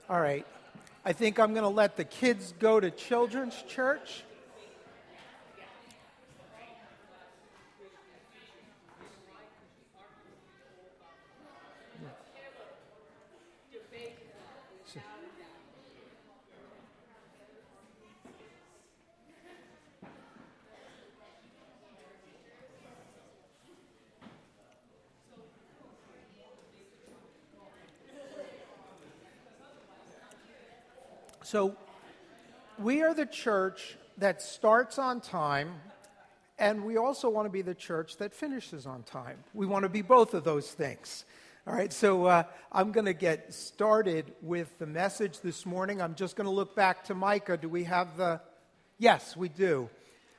All right. I think I'm going to let the kids go to children's church. So we are the church that starts on time, and we also want to be the church that finishes on time. We want to be both of those things. All right, so I'm going to get started with the message this morning. I'm just going to look back to Micah. Do we have the... Yes, we do.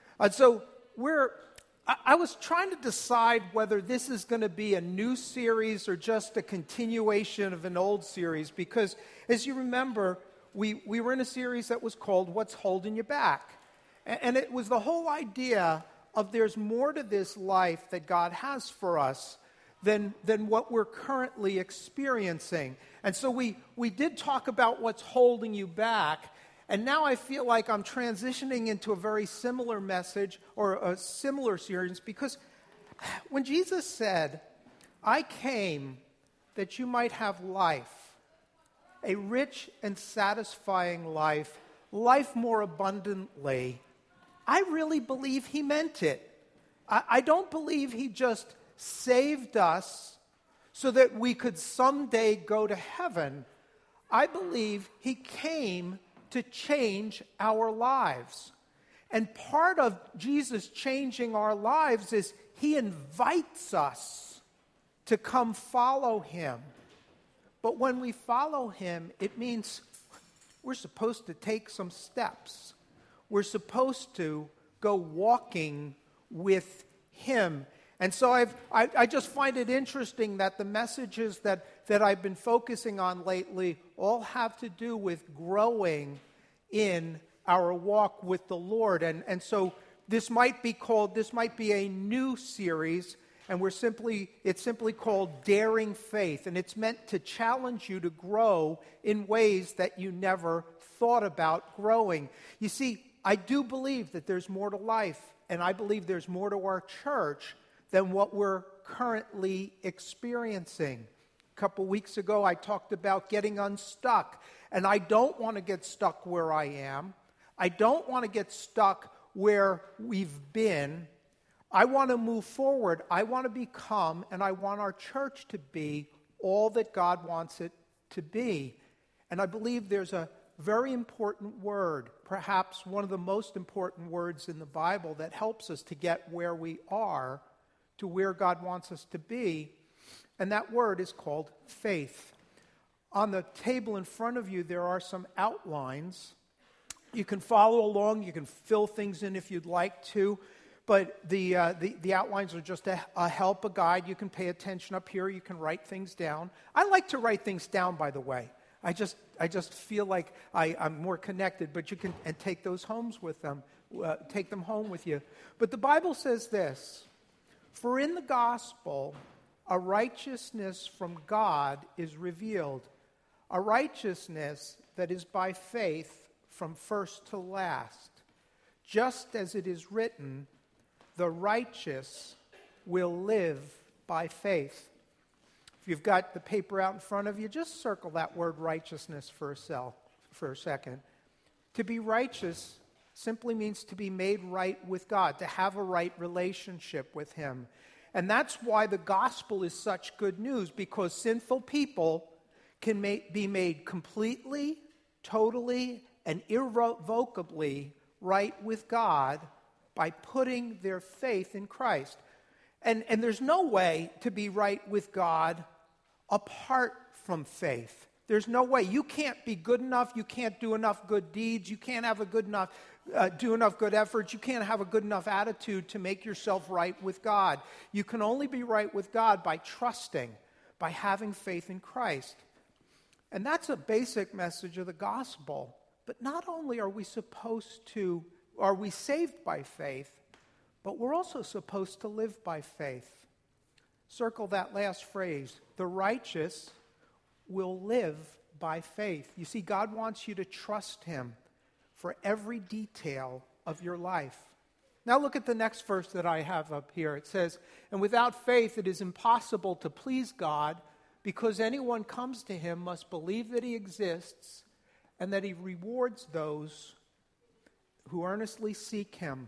I was trying to decide whether this is going to be a new series or just a continuation of an old series, because as you remember, we were in a series that was called What's Holding You Back? And it was the whole idea of there's more to this life that God has for us than what we're currently experiencing. And so we did talk about what's holding you back, and now I feel like I'm transitioning into a very similar message or a similar series, because when Jesus said, "I came that you might have life, a rich and satisfying life more abundantly," I really believe he meant it. I don't believe he just saved us so that we could someday go to heaven. I believe he came to change our lives. And part of Jesus changing our lives is he invites us to come follow him. But when we follow him, it means we're supposed to take some steps. We're supposed to go walking with him. And so I just find it interesting that the messages that I've been focusing on lately all have to do with growing in our walk with the Lord. And so this might be a new series. And it's simply called Daring Faith, and it's meant to challenge you to grow in ways that you never thought about growing. You see, I do believe that there's more to life, and I believe there's more to our church than what we're currently experiencing. A couple weeks ago, I talked about getting unstuck, and I don't want to get stuck where I am. I don't want to get stuck where we've been. I want to move forward. I want to become, and I want our church to be, all that God wants it to be. And I believe there's a very important word, perhaps one of the most important words in the Bible, that helps us to get where we are to where God wants us to be. And that word is called faith. On the table in front of you, there are some outlines. You can follow along. You can fill things in if you'd like to. But the outlines are just a help, a guide. You can pay attention up here. You can write things down. I like to write things down, by the way. I just feel like I'm more connected. But you can take those homes with them. Take them home with you. But the Bible says this: "For in the gospel, a righteousness from God is revealed, a righteousness that is by faith from first to last. Just as it is written, the righteous will live by faith." If you've got the paper out in front of you, just circle that word righteousness for a second. To be righteous simply means to be made right with God, to have a right relationship with him. And that's why the gospel is such good news, because sinful people can be made completely, totally, and irrevocably right with God by putting their faith in Christ. And there's no way to be right with God apart from faith. There's no way. You can't be good enough. You can't do enough good deeds. You can't have do enough good efforts. You can't have a good enough attitude to make yourself right with God. You can only be right with God by trusting, by having faith in Christ. And that's a basic message of the gospel. But not only are we saved by faith, but we're also supposed to live by faith. Circle that last phrase. The righteous will live by faith. You see, God wants you to trust him for every detail of your life. Now look at the next verse that I have up here. It says, "And without faith it is impossible to please God, because anyone comes to him must believe that he exists and that he rewards those who earnestly seek him."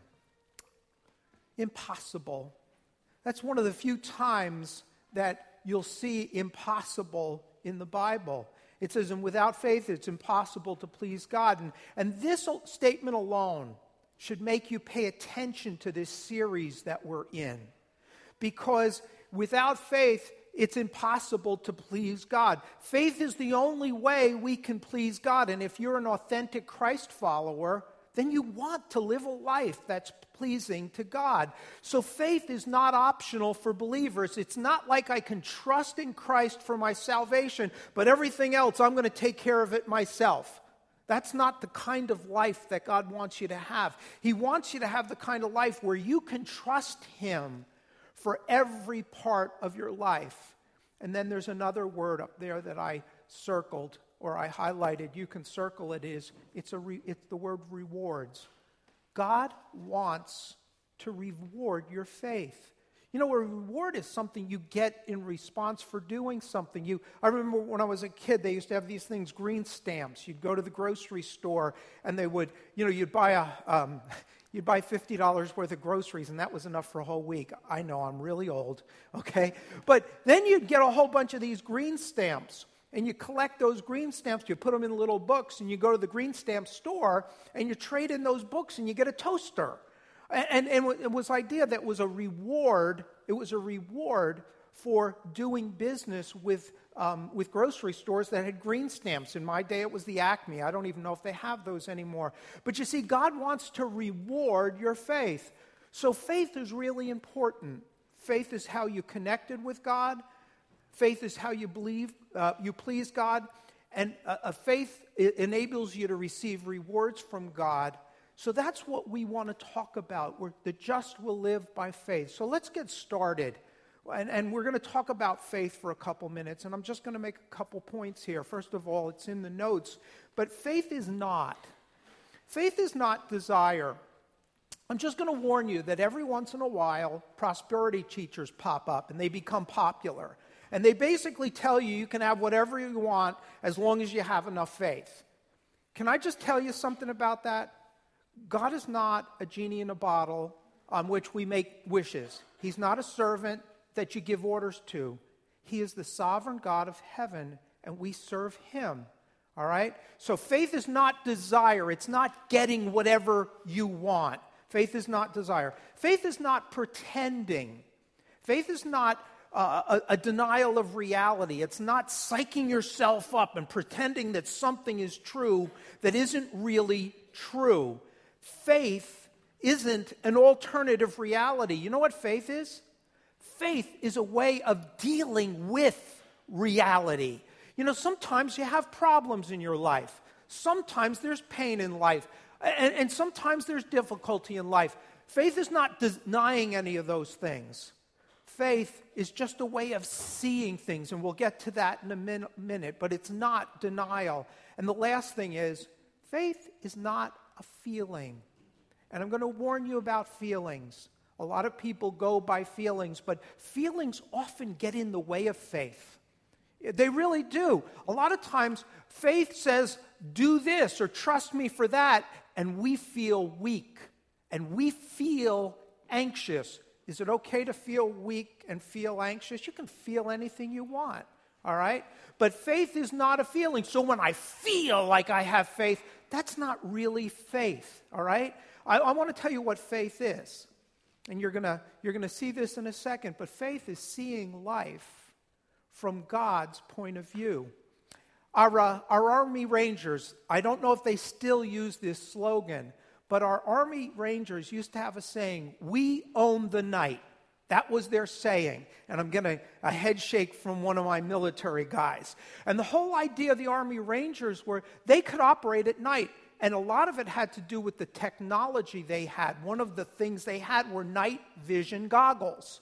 Impossible. That's one of the few times that you'll see impossible in the Bible. It says, "And without faith it's impossible to please God." And this statement alone should make you pay attention to this series that we're in. Because without faith, it's impossible to please God. Faith is the only way we can please God. And if you're an authentic Christ follower, then you want to live a life that's pleasing to God. So faith is not optional for believers. It's not like I can trust in Christ for my salvation, but everything else, I'm going to take care of it myself. That's not the kind of life that God wants you to have. He wants you to have the kind of life where you can trust him for every part of your life. And then there's another word up there that I circled or I highlighted. You can circle it. It's the word rewards. God wants to reward your faith. You know, a reward is something you get in response for doing something. I remember when I was a kid, they used to have these things, green stamps. You'd go to the grocery store and they would, you'd buy you'd buy $50 worth of groceries, and that was enough for a whole week. I know, I'm really old, okay? But then you'd get a whole bunch of these green stamps, and you collect those green stamps, you put them in little books, and you go to the green stamp store, and you trade in those books, and you get a toaster. And it was idea that was a reward. It was a reward for doing business with grocery stores that had green stamps. In my day, it was the Acme. I don't even know if they have those anymore. But you see, God wants to reward your faith. So faith is really important. Faith is how you connected with God. Faith is how you believe, you please God. And a faith enables you to receive rewards from God. So that's what we want to talk about. The just will live by faith. So let's get started. And we're going to talk about faith for a couple minutes. And I'm just going to make a couple points here. First of all, it's in the notes. But faith is not desire. I'm just going to warn you that every once in a while, prosperity teachers pop up and they become popular. And they basically tell you you can have whatever you want as long as you have enough faith. Can I just tell you something about that? God is not a genie in a bottle on which we make wishes. He's not a servant that you give orders to. He is the sovereign God of heaven, and we serve him. All right? So faith is not desire. It's not getting whatever you want. Faith is not desire. Faith is not pretending. Faith is not a denial of reality. It's not psyching yourself up and pretending that something is true that isn't really true. Faith isn't an alternative reality. You know what faith is? Faith is a way of dealing with reality. You know, sometimes you have problems in your life. Sometimes there's pain in life. And sometimes there's difficulty in life. Faith is not denying any of those things. Faith is just a way of seeing things, and we'll get to that in a minute, but it's not denial. And the last thing is, faith is not a feeling. And I'm going to warn you about feelings. A lot of people go by feelings, but feelings often get in the way of faith. They really do. A lot of times, faith says, do this or trust me for that, and we feel weak, and we feel anxious. Is it okay to feel weak and feel anxious? You can feel anything you want, all right? But faith is not a feeling. So when I feel like I have faith, that's not really faith, all right? I want to tell you what faith is. And you're gonna see this in a second, but faith is seeing life from God's point of view. Our Army Rangers, I don't know if they still use this slogan, but our Army Rangers used to have a saying, "We own the night." That was their saying. And I'm getting a head shake from one of my military guys. And the whole idea of the Army Rangers were they could operate at night. And a lot of it had to do with the technology they had. One of the things they had were night vision goggles.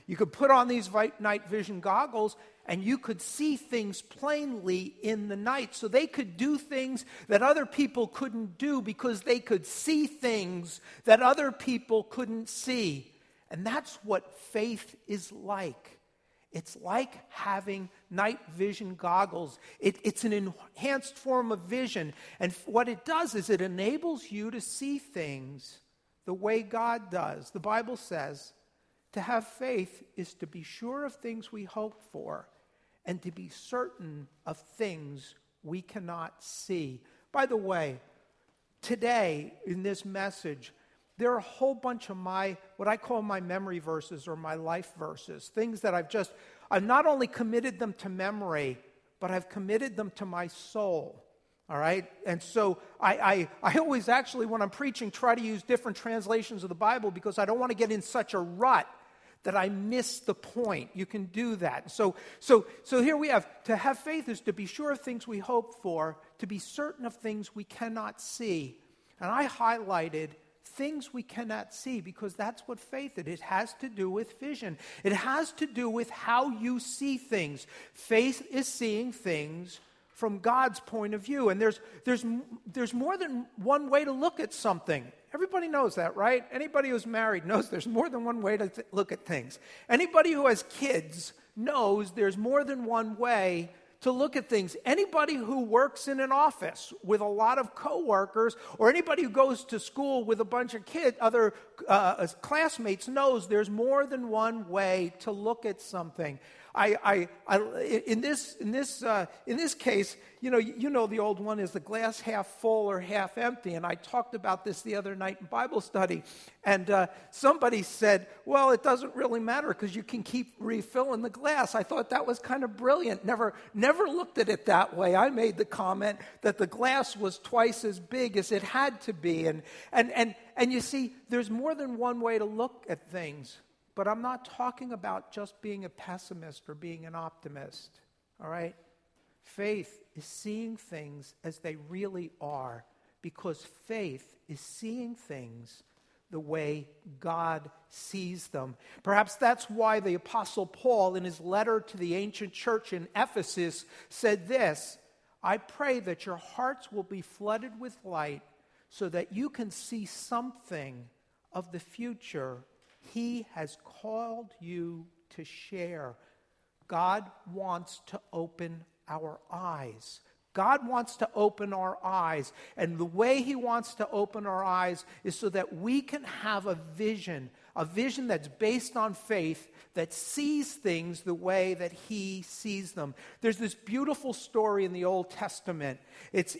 You could put on these night vision goggles and you could see things plainly in the night. So they could do things that other people couldn't do because they could see things that other people couldn't see. And that's what faith is like. It's like having night vision goggles. It's an enhanced form of vision. And what it does is it enables you to see things the way God does. The Bible says to have faith is to be sure of things we hope for and to be certain of things we cannot see. By the way, today in this message, there are a whole bunch of what I call my memory verses or my life verses, things that I've not only committed them to memory, but I've committed them to my soul. All right? And so I always actually, when I'm preaching, try to use different translations of the Bible because I don't want to get in such a rut that I miss the point. You can do that. So here we have, to have faith is to be sure of things we hope for, to be certain of things we cannot see. And I highlighted things we cannot see because that's what faith is. It has to do with vision. It has to do with how you see things. Faith is seeing things from God's point of view. And there's more than one way to look at something. Everybody knows that, right? Anybody who's married knows there's more than one way to look at things. Anybody who has kids knows there's more than one way to look at things. Anybody who works in an office with a lot of coworkers, or anybody who goes to school with a bunch of other classmates knows there's more than one way to look at something. In this case, you know the old one is the glass half full or half empty, and I talked about this the other night in Bible study, and somebody said, well, it doesn't really matter because you can keep refilling the glass. I thought that was kind of brilliant. Never looked at it that way. I made the comment that the glass was twice as big as it had to be, and you see, there's more than one way to look at things. But I'm not talking about just being a pessimist or being an optimist, all right? Faith is seeing things as they really are because faith is seeing things the way God sees them. Perhaps that's why the Apostle Paul, in his letter to the ancient church in Ephesus, said this, I pray that your hearts will be flooded with light so that you can see something of the future He has called you to share. God wants to open our eyes. God wants to open our eyes. And the way He wants to open our eyes is so that we can have a vision that's based on faith, that sees things the way that He sees them. There's this beautiful story in the Old Testament. It's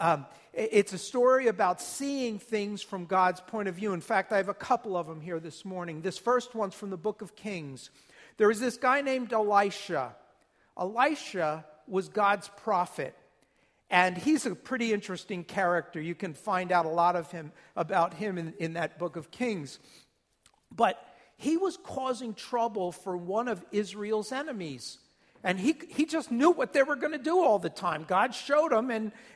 a story about seeing things from God's point of view. In fact, I have a couple of them here this morning. This first one's from the book of Kings. There was this guy named Elisha. Elisha was God's prophet. And he's a pretty interesting character. You can find out a lot about him in that book of Kings. But he was causing trouble for one of Israel's enemies. And he just knew what they were going to do all the time. God showed him,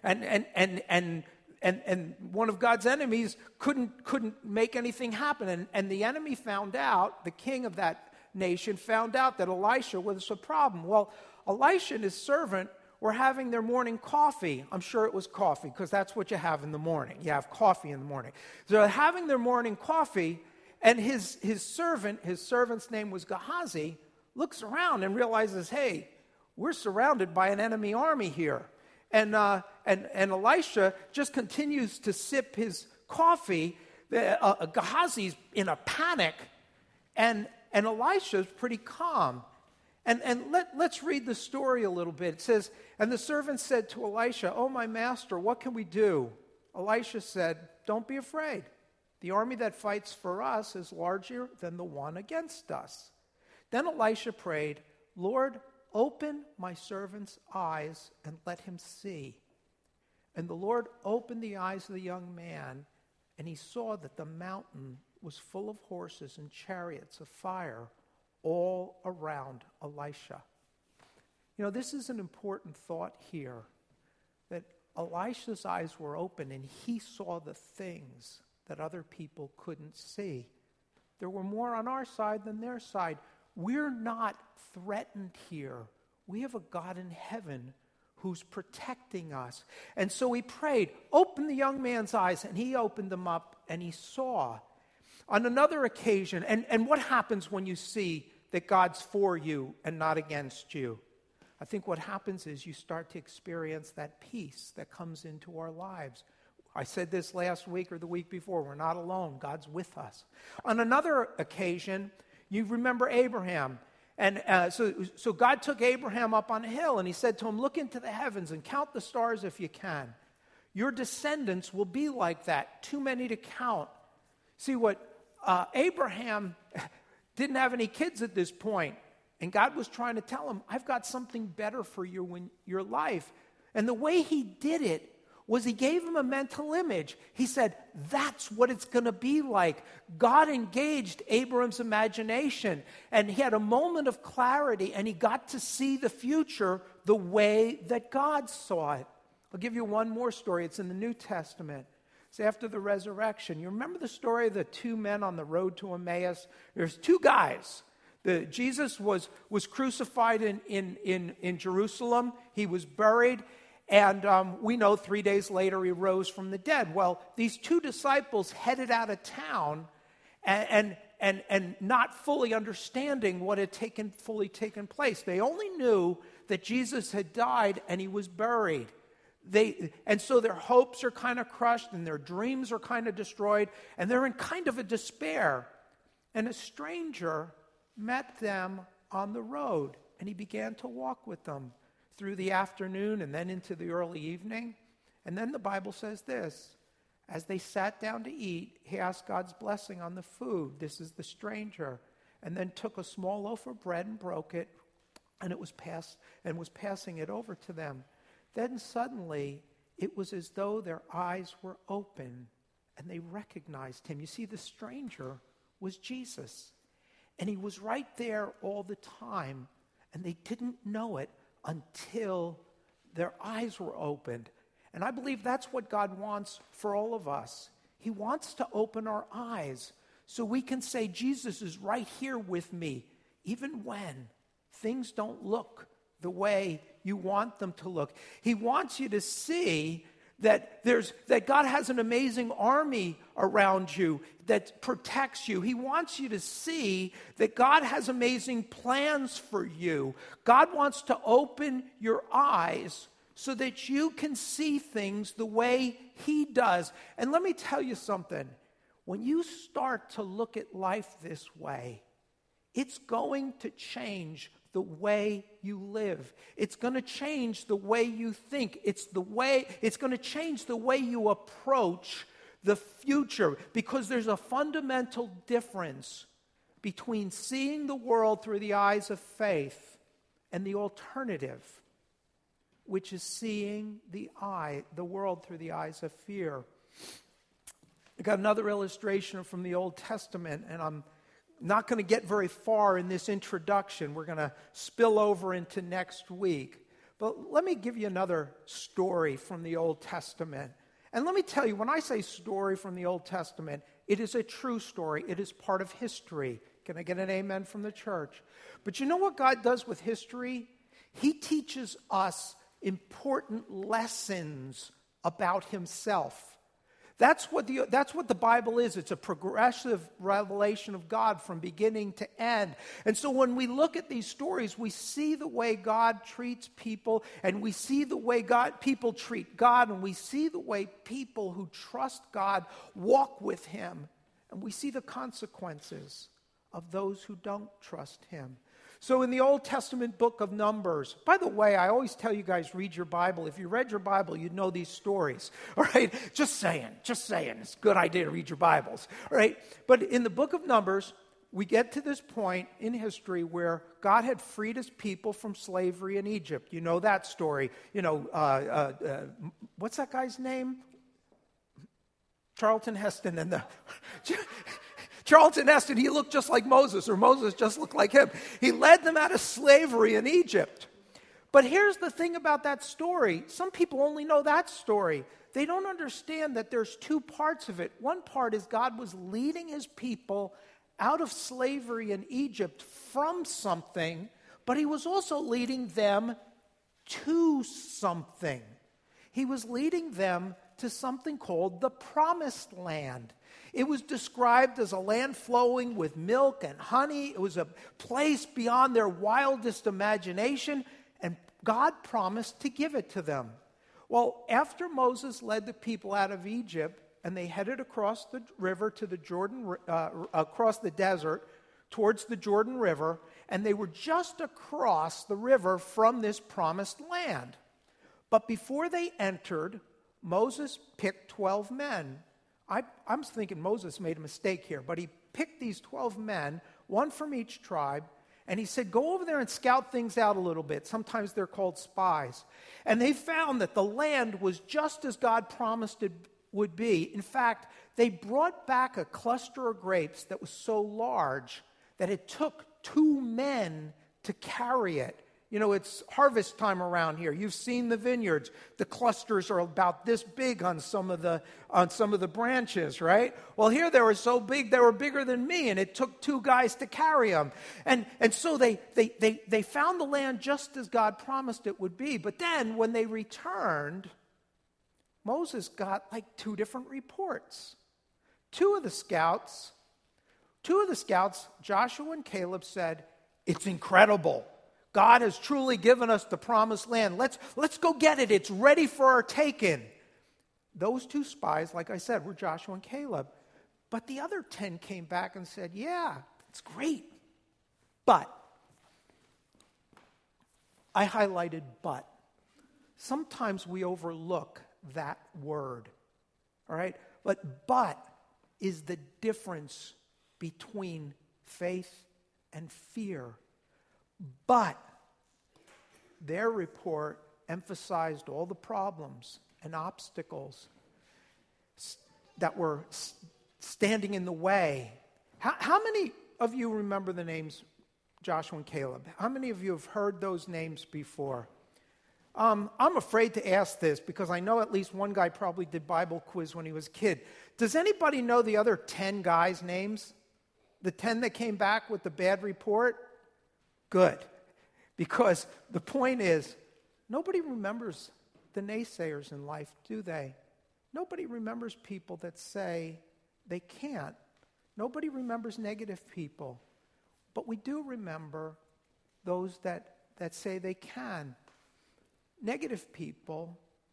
and one of God's enemies couldn't make anything happen. And the enemy found out, the king of that nation found out that Elisha was a problem. Well, Elisha and his servant were having their morning coffee. I'm sure it was coffee, because that's what you have in the morning. You have coffee in the morning. So they're having their morning coffee, and his servant's name was Gehazi, looks around and realizes, hey, we're surrounded by an enemy army here. And Elisha just continues to sip his coffee. Gehazi's in a panic, and Elisha's pretty calm. And let's read the story a little bit. It says, and the servant said to Elisha, oh, my master, what can we do? Elisha said, don't be afraid. The army that fights for us is larger than the one against us. Then Elisha prayed, Lord, open my servant's eyes and let him see. And the Lord opened the eyes of the young man, and he saw that the mountain was full of horses and chariots of fire all around Elisha. You know, this is an important thought here, that Elisha's eyes were open and he saw the things that other people couldn't see. There were more on our side than their side. we're not threatened here. We have a God in heaven who's protecting us. And so he prayed, open the young man's eyes, and he opened them up, and he saw. On another occasion, and what happens when you see that God's for you and not against you? I think what happens is you start to experience that peace that comes into our lives. I said this last week or the week before, we're not alone. God's with us. On another occasion, you remember Abraham. And so God took Abraham up on a hill, and he said to him, look into the heavens and count the stars if you can. Your descendants will be like that, too many to count. See, what Abraham didn't have any kids at this point, and God was trying to tell him, I've got something better for you in your life. And the way he did it was he gave him a mental image. He said, that's what it's going to be like. God engaged Abram's imagination, and he had a moment of clarity, and he got to see the future the way that God saw it. I'll give you one more story. It's in the New Testament. It's after the resurrection. You remember the story of the two men on the road to Emmaus? There's two guys. Jesus was crucified in Jerusalem. He was buried. And we know 3 days later he rose from the dead. Well, these two disciples headed out of town and not fully understanding what had fully taken place. They only knew that Jesus had died and he was buried. And so their hopes are kind of crushed and their dreams are kind of destroyed, and they're in kind of a despair. And a stranger met them on the road, and he began to walk with them through the afternoon and then into the early evening. And then the Bible says this: as they sat down to eat, he asked God's blessing on the food. This is the stranger. And then took a small loaf of bread and broke it, and was passing it over to them. Then suddenly it was as though their eyes were open and they recognized him. You see, the stranger was Jesus. And he was right there all the time, and they didn't know it until their eyes were opened. And I believe that's what God wants for all of us. He wants to open our eyes so we can say, Jesus is right here with me, even when things don't look the way you want them to look. He wants you to see that God has an amazing army around you that protects you. He wants you to see that God has amazing plans for you. God wants to open your eyes so that you can see things the way he does. And let me tell you something. When you start to look at life this way, it's going to change the way you live. It's going to change the way you think. It's going to change the way you approach the future, because there's a fundamental difference between seeing the world through the eyes of faith and the alternative, which is seeing the world through the eyes of fear. I got another illustration from the Old Testament, and I'm not going to get very far in this introduction. We're going to spill over into next week. But let me give you another story from the Old Testament. And let me tell you, when I say story from the Old Testament, it is a true story. It is part of history. Can I get an amen from the church? But you know what God does with history? He teaches us important lessons about himself. That's what the Bible is. It's a progressive revelation of God from beginning to end. And so when we look at these stories, we see the way God treats people, and we see the way people treat God, and we see the way people who trust God walk with him, and we see the consequences of those who don't trust him. So in the Old Testament book of Numbers, by the way, I always tell you guys, read your Bible. If you read your Bible, you'd know these stories. All right? Just saying. It's a good idea to read your Bibles. All right? But in the book of Numbers, we get to this point in history where God had freed his people from slavery in Egypt. You know that story. What's that guy's name? Charlton Heston and the... Charlton Heston, he looked just like Moses, or Moses just looked like him. He led them out of slavery in Egypt. But here's the thing about that story. Some people only know that story. They don't understand that there's two parts of it. One part is God was leading his people out of slavery in Egypt from something, but he was also leading them to something. He was leading them to something called the Promised Land. It was described as a land flowing with milk and honey. It was a place beyond their wildest imagination, and God promised to give it to them. Well, after Moses led the people out of Egypt, and they headed across the river to the Jordan, across the desert towards the Jordan River, and they were just across the river from this promised land. But before they entered, Moses picked 12 men. I'm thinking Moses made a mistake here, but he picked these 12 men, one from each tribe, and he said, go over there and scout things out a little bit. Sometimes they're called spies. And they found that the land was just as God promised it would be. In fact, they brought back a cluster of grapes that was so large that it took 2 men to carry it. You know, it's harvest time around here. You've seen the vineyards. The clusters are about this big on some of the branches, right? Well, here they were so big, they were bigger than me, and it took 2 guys to carry them. And so they found the land just as God promised it would be. But then when they returned, Moses got like 2 different reports. Two of the scouts, Joshua and Caleb, said, it's incredible. God has truly given us the promised land. Let's go get it. It's ready for our taking. Those 2 spies, like I said, were Joshua and Caleb. But the other 10 came back and said, yeah, it's great. But, I highlighted but. Sometimes we overlook that word. All right? But is the difference between faith and fear. But their report emphasized all the problems and obstacles that were standing in the way. How many of you remember the names Joshua and Caleb? How many of you have heard those names before? I'm afraid to ask this because I know at least one guy probably did Bible quiz when he was a kid. Does anybody know the other 10 guys' names? The 10 that came back with the bad report? Good. Because the point is, nobody remembers the naysayers in life, do they? Nobody remembers people that say they can't. Nobody remembers negative people. But we do remember those that say they can. Negative people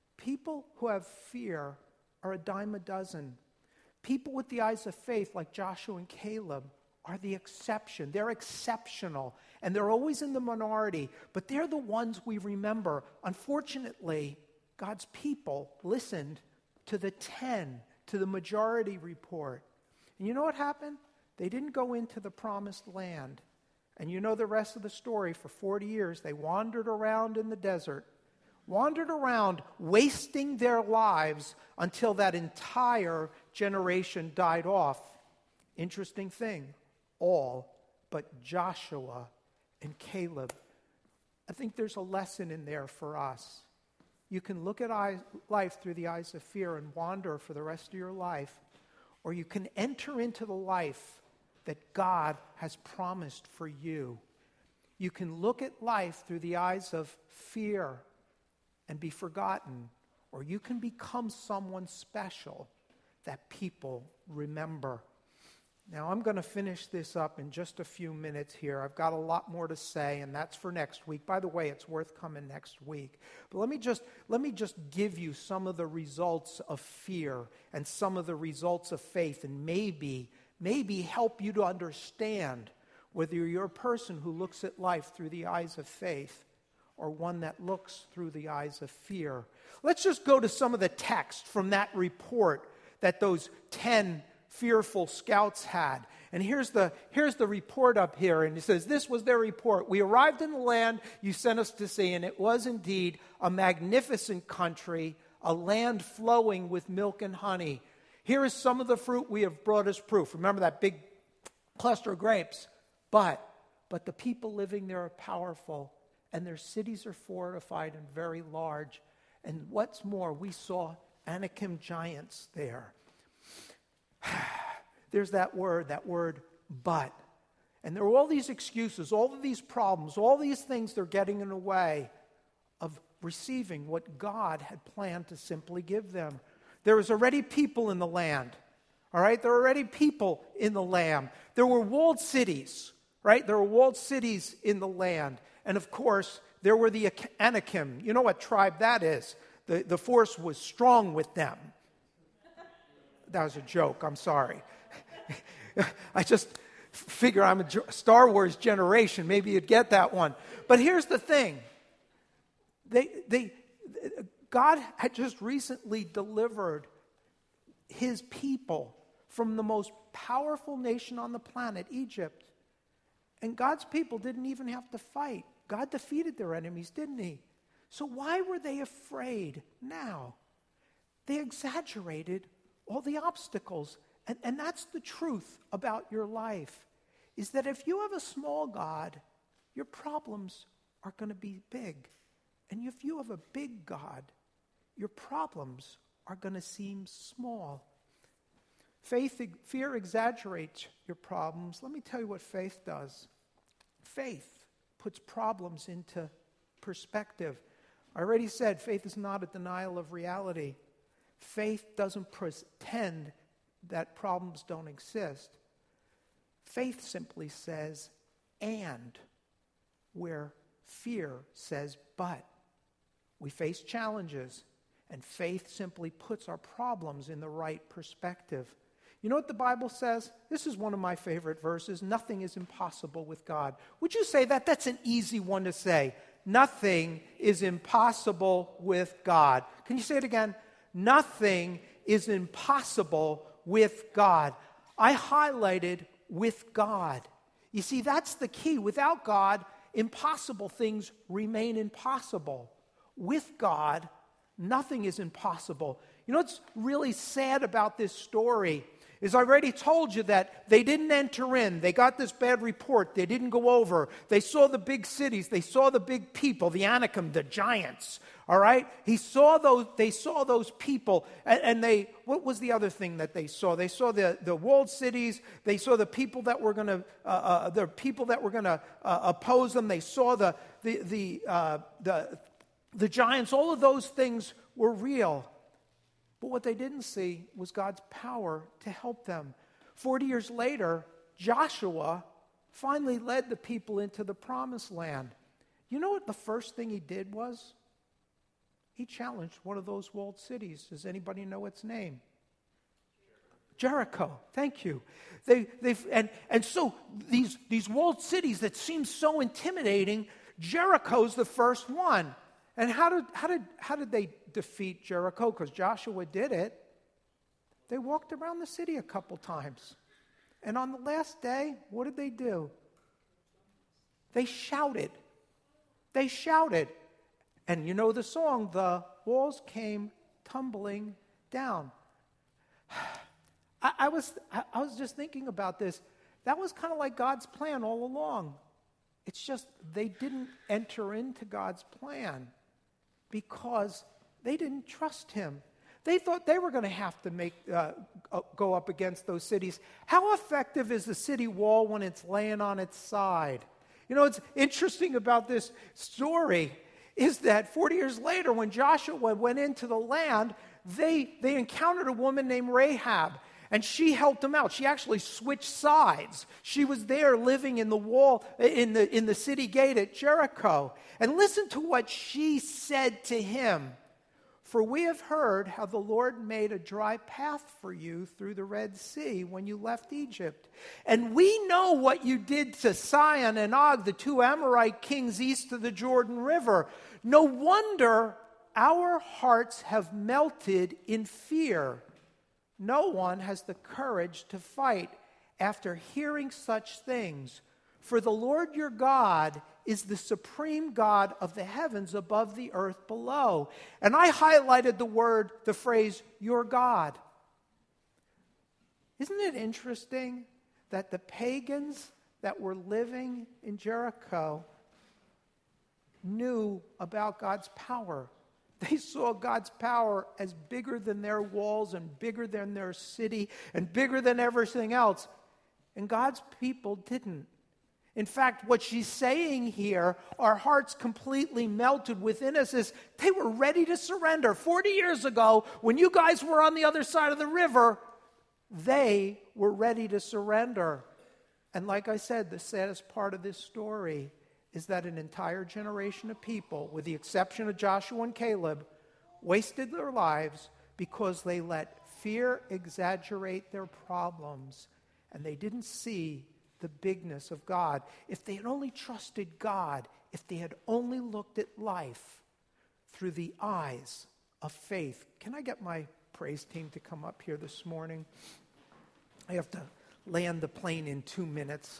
who have fear, are a dime a dozen. People with the eyes of faith, like Joshua and Caleb, are the exception. They're exceptional, and they're always in the minority, but they're the ones we remember. Unfortunately, God's people listened to the 10, to the majority report. And you know what happened? They didn't go into the promised land. And you know the rest of the story. For 40 years, they wandered around in the desert, wandered around, wasting their lives until that entire generation died off. Interesting thing, all but Joshua and Caleb. I think there's a lesson in there for us. You can look at life through the eyes of fear and wander for the rest of your life, or you can enter into the life that God has promised for you. You can look at life through the eyes of fear and be forgotten, or you can become someone special that people remember. Now, I'm going to finish this up in just a few minutes here. I've got a lot more to say, and that's for next week. By the way, it's worth coming next week. But let me just give you some of the results of fear and some of the results of faith, and maybe help you to understand whether you're a person who looks at life through the eyes of faith or one that looks through the eyes of fear. Let's just go to some of the text from that report that those 10 fearful scouts had. And here's the report up here, and it says, this was their report. We arrived in the land you sent us to see, and it was indeed a magnificent country, a land flowing with milk and honey. Here is some of the fruit we have brought as proof. Remember that big cluster of grapes? But the people living there are powerful, and their cities are fortified and very large. And what's more, we saw Anakim giants there. There's that word but. And there were all these excuses, all of these problems, all these things they're getting in the way of receiving what God had planned to simply give them. There was already people in the land, all right? There were already people in the land. There were walled cities, right? There were walled cities in the land. And of course, there were the Anakim. You know what tribe that is? The force was strong with them. That was a joke, I'm sorry. I just figure I'm a Star Wars generation. Maybe you'd get that one. But here's the thing. God had just recently delivered his people from the most powerful nation on the planet, Egypt. And God's people didn't even have to fight. God defeated their enemies, didn't he? So why were they afraid now? They exaggerated all the obstacles. And that's the truth about your life, is that if you have a small God, your problems are going to be big. And if you have a big God, your problems are going to seem small. Fear exaggerates your problems. Let me tell you what faith does. Faith puts problems into perspective. I already said faith is not a denial of reality. Faith doesn't pretend that problems don't exist. Faith simply says, and, where fear says, but. We face challenges, and faith simply puts our problems in the right perspective. You know what the Bible says? This is one of my favorite verses. Nothing is impossible with God. Would you say that? That's an easy one to say. Nothing is impossible with God. Can you say it again? Nothing is impossible with God. I highlighted with God. You see, that's the key. Without God, impossible things remain impossible. With God, nothing is impossible. You know what's really sad about this story is I already told you that they didn't enter in. They got this bad report. They didn't go over. They saw the big cities. They saw the big people, the Anakim, the giants. All right? They saw those people. And what was the other thing that they saw? They saw the walled cities. They saw the people that were going to oppose them. They saw the giants. All of those things were real. But what they didn't see was God's power to help them. 40 years later, Joshua finally led the people into the promised land. You know what the first thing he did was? He challenged one of those walled cities. Does anybody know its name? Jericho. Thank you. So these walled cities that seem so intimidating, Jericho's the first one. And how did they defeat Jericho? Because Joshua did it. They walked around the city a couple times. And on the last day, what did they do? They shouted. They shouted. And you know the song, the walls came tumbling down. I was just thinking about this. That was kind of like God's plan all along. It's just they didn't enter into God's plan because they didn't trust him. They thought they were going to have to go up against those cities. How effective is the city wall when it's laying on its side? You know, what's interesting about this story is that 40 years later, when Joshua went into the land, they encountered a woman named Rahab. And she helped them out. She actually switched sides. She was there living in the wall, in the city gate at Jericho. And listen to what she said to him. For we have heard how the Lord made a dry path for you through the Red Sea when you left Egypt. And we know what you did to Sihon and Og, the two Amorite kings east of the Jordan River. No wonder our hearts have melted in fear. No one has the courage to fight after hearing such things. For the Lord your God is the supreme God of the heavens above the earth below. And I highlighted the phrase, your God. Isn't it interesting that the pagans that were living in Jericho knew about God's power? They saw God's power as bigger than their walls and bigger than their city and bigger than everything else. And God's people didn't. In fact, what she's saying here, our hearts completely melted within us, is they were ready to surrender. 40 years ago, when you guys were on the other side of the river, they were ready to surrender. And like I said, the saddest part of this story is that an entire generation of people, with the exception of Joshua and Caleb, wasted their lives because they let fear exaggerate their problems, and they didn't see the bigness of God. If they had only trusted God, if they had only looked at life through the eyes of faith. Can I get my praise team to come up here this morning? I have to land the plane in 2 minutes.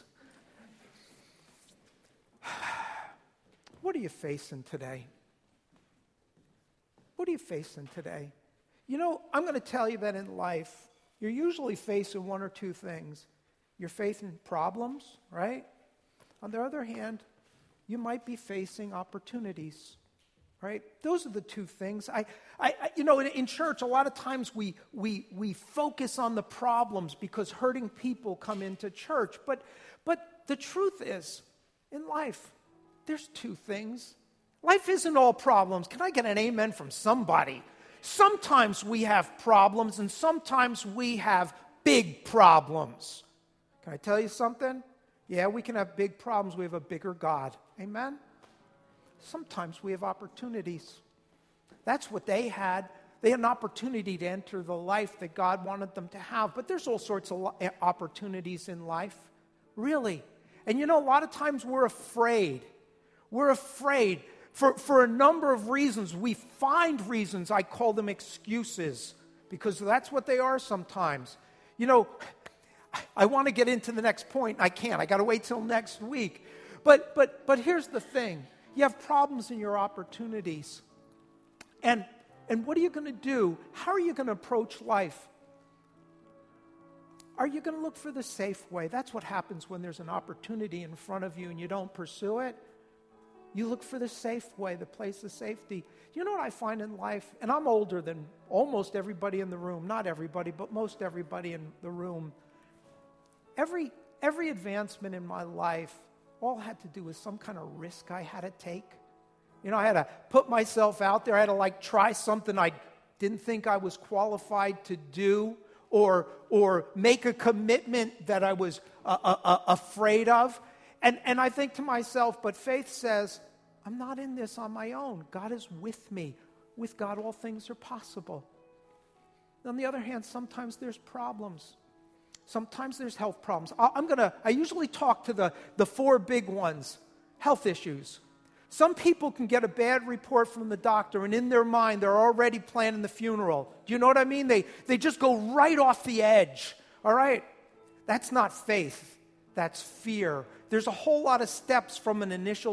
What are you facing today? What are you facing today? You know, I'm going to tell you that in life, you're usually facing one or two things. You're facing problems, right? On the other hand, you might be facing opportunities, right? Those are the two things. In church, a lot of times we focus on the problems because hurting people come into church. But the truth is, in life, there's two things. Life isn't all problems. Can I get an amen from somebody? Sometimes we have problems, and sometimes we have big problems. Can I tell you something? Yeah, we can have big problems. We have a bigger God. Amen? Sometimes we have opportunities. That's what they had. They had an opportunity to enter the life that God wanted them to have. But there's all sorts of opportunities in life. Really. And a lot of times we're afraid. We're afraid for a number of reasons. We find reasons. I call them excuses, because that's what they are sometimes. I want to get into the next point. I can't. I got to wait till next week. But here's the thing. You have problems in your opportunities. And what are you going to do? How are you going to approach life? Are you going to look for the safe way? That's what happens when there's an opportunity in front of you and you don't pursue it. You look for the safe way, the place of safety. You know what I find in life? And I'm older than almost everybody in the room. Not everybody, but most everybody in the room. Every advancement in my life all had to do with some kind of risk I had to take. I had to put myself out there. I had to try something I didn't think I was qualified to do, or make a commitment that I was afraid of. And I think to myself, but faith says, I'm not in this on my own. God is with me. With God, all things are possible. On the other hand, sometimes there's problems. Sometimes there's health problems. I usually talk to the four big ones. Health issues. Some people can get a bad report from the doctor, and in their mind, they're already planning the funeral. Do you know what I mean? They just go right off the edge. All right? That's not faith. That's fear. There's a whole lot of steps from an initial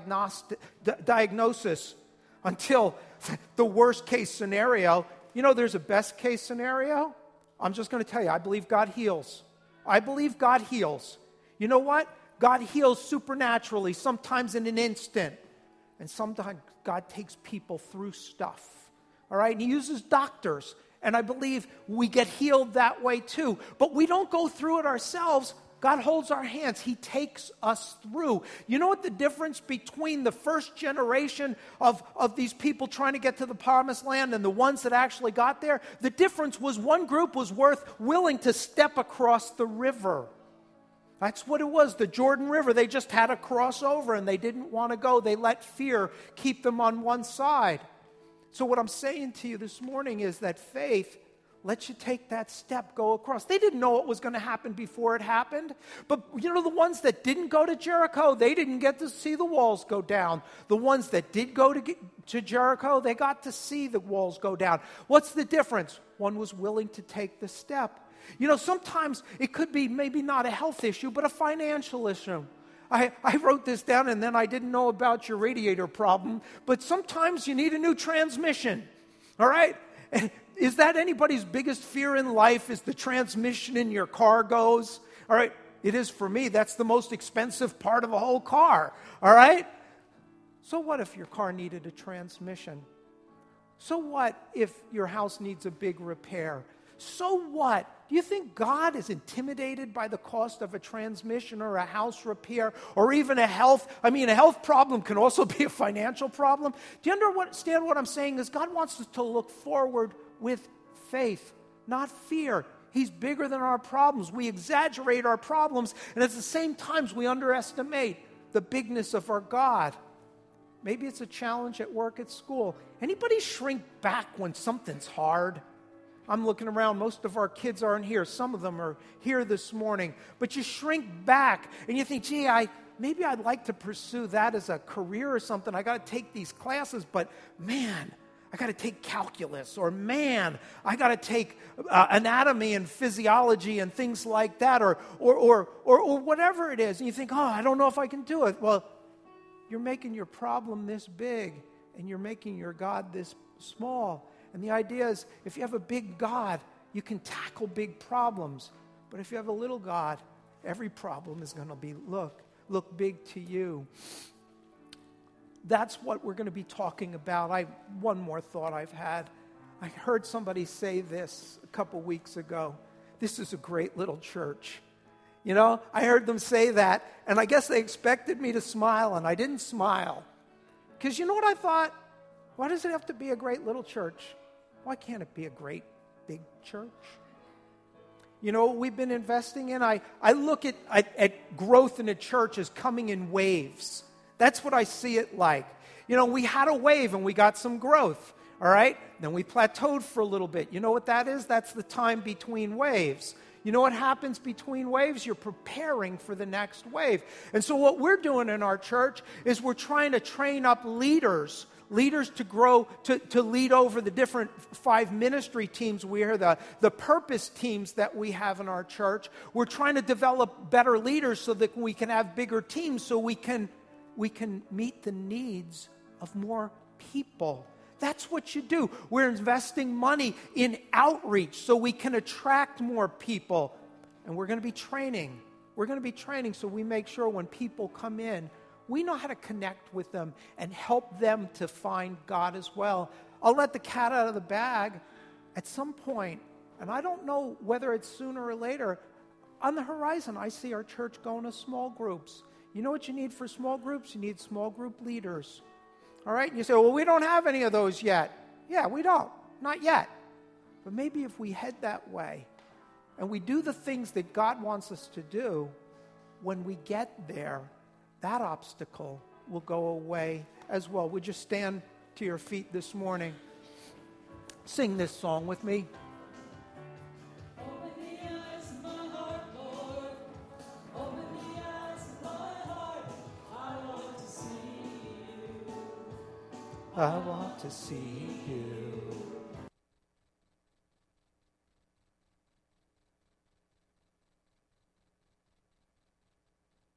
diagnosis until the worst case scenario. There's a best case scenario. I'm just going to tell you, I believe God heals. I believe God heals. You know what? God heals supernaturally, sometimes in an instant. And sometimes God takes people through stuff. All right? And He uses doctors. And I believe we get healed that way too. But we don't go through it ourselves. God holds our hands. He takes us through. You know what the difference between the first generation of these people trying to get to the promised land and the ones that actually got there? The difference was one group was willing to step across the river. That's what it was, the Jordan River. They just had to cross over and they didn't want to go. They let fear keep them on one side. So what I'm saying to you this morning is that faith lets you take that step, go across. They didn't know what was going to happen before it happened. But the ones that didn't go to Jericho, they didn't get to see the walls go down. The ones that did go to Jericho, they got to see the walls go down. What's the difference? One was willing to take the step. Sometimes it could be maybe not a health issue, but a financial issue. I wrote this down and then I didn't know about your radiator problem, but sometimes you need a new transmission. All right? Is that anybody's biggest fear in life, is the transmission in your car goes? All right? It is for me. That's the most expensive part of the whole car. All right? So what if your car needed a transmission? So what if your house needs a big repair? So what Do you think God is intimidated by the cost of a transmission or a house repair or even a health? I mean, a health problem can also be a financial problem. Do you understand what I'm saying? Is God wants us to look forward with faith, not fear. He's bigger than our problems. We exaggerate our problems, and at the same time, we underestimate the bigness of our God. Maybe it's a challenge at work, at school. Anybody shrink back when something's hard? I'm looking around. Most of our kids aren't here. Some of them are here this morning. But you shrink back and you think, gee, maybe I'd like to pursue that as a career or something. I got to take these classes, but man, I got to take calculus, or man, I got to take anatomy and physiology and things like that, or whatever it is. And you think, oh, I don't know if I can do it. Well, you're making your problem this big, and you're making your God this small. And the idea is, if you have a big God, you can tackle big problems. But if you have a little God, every problem is going to be, look big to you. That's what we're going to be talking about. One more thought I've had. I heard somebody say this a couple weeks ago. This is a great little church. You know, I heard them say that, and I guess they expected me to smile, and I didn't smile. Because you know what I thought? Why does it have to be a great little church? Why can't it be a great big church? You know what we've been investing in? I look at growth in a church as coming in waves. That's what I see it like. You know, we had a wave and we got some growth, all right? Then we plateaued for a little bit. You know what that is? That's the time between waves. You know what happens between waves? You're preparing for the next wave. And so what we're doing in our church is we're trying to train up leaders to grow, to lead over the different 5 ministry teams we are, the purpose teams that we have in our church. We're trying to develop better leaders so that we can have bigger teams, so we can meet the needs of more people. That's what you do. We're investing money in outreach so we can attract more people. And we're going to be training. We're going to be training so we make sure when people come in, we know how to connect with them and help them to find God as well. I'll let the cat out of the bag at some point, and I don't know whether it's sooner or later. On the horizon, I see our church going to small groups. You know what you need for small groups? You need small group leaders. All right? And you say, well, we don't have any of those yet. Yeah, we don't. Not yet. But maybe if we head that way and we do the things that God wants us to do, when we get there, that obstacle will go away as well. Would you stand to your feet this morning? Sing this song with me. I want to see you.